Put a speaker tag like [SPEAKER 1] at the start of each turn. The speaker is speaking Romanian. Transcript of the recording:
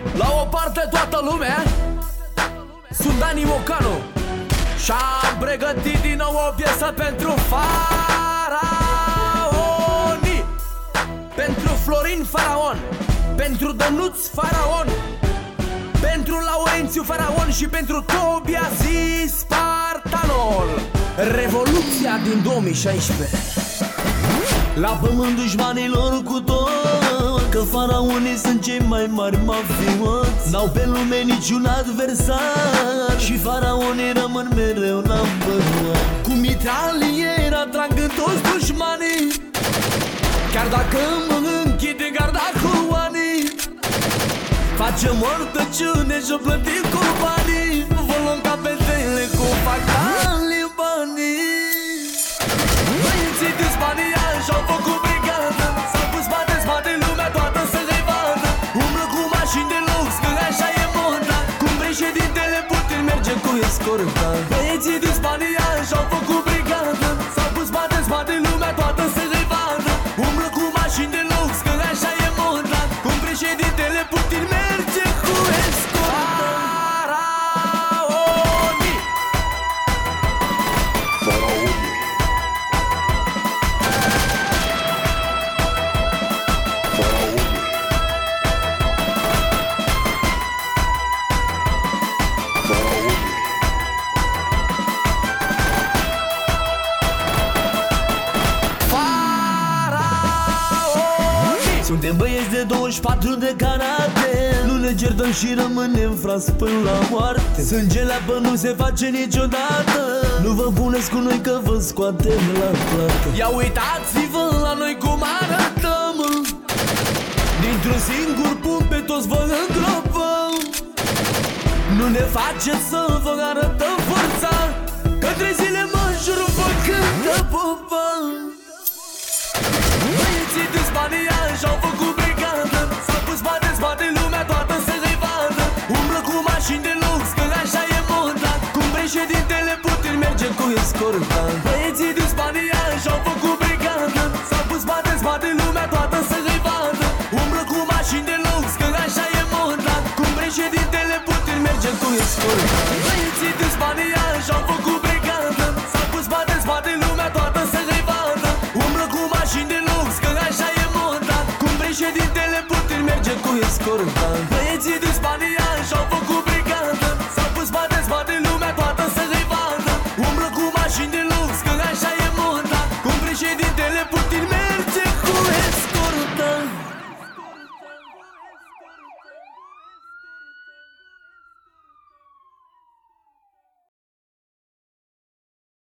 [SPEAKER 1] La o parte toată lumea. Sunt Dani Mocanu și-am pregătit din nou o piesă pentru faraoni, pentru Florin Faraon, pentru Dănuț Faraon, pentru Laurențiu Faraon și pentru Tobias Spartanol. Revoluția din 2016.
[SPEAKER 2] La pământ dușmanilor cu tot, că faraonii sunt cei mai mari mafioți. N-au pe lume niciun adversar și faraonii rămân mereu number one. Cu mitraliera trag în toți dușmanii, chiar dacă mă închide garda cu anii. Facem mortăciune și-o plătim cu banii, vă luăm capetele cu fac talibanii. Băieții din Spania și-au făcut brigadă, s-au pus spate lumea toată să-i vadă. Umblă cu mașini de lux, că așa e moda, cum președintele Putin merge cu escorta. Băieții din Spania și-au făcut brigadă, s-au pus spate lumea toată să-i vadă. Umblă cu mașini de lux, că așa e moda, cum președintele Putin merge cu escorta. Suntem băieți de 24 de carate, nu ne certăm și rămânem frați până la moarte. Sângele apă nu se face niciodată, nu vă puneți cu noi că vă scoatem la plată. Ia uitați-vă la noi cum arătăm, dintr-un singur punct pe toți vă îngropăm. Nu ne faceți să vă arătăm forța, că 3 zile mă jur vă cântă popa. Băieții din Spania și-au făcut brigadă, s-au pus spate lumea toată să-i vadă. Umblă cu mașini de lux, că așa e moda, cum președintele Putin merge cu escorta. Băieții din Spania și-au făcut brigadă, s-au pus spate lumea toată să-i vadă. Umblă cu mașini de lux, că așa e moda, cum președintele Putin merge cu escorta. Băieții din Spania și-au făcut brigadă, s-au pus spate lumea toată să-i vadă. Umblă cu mașini de lux, că așa e moda, cum președintele Putin merge cu escorta. Băieții din Spania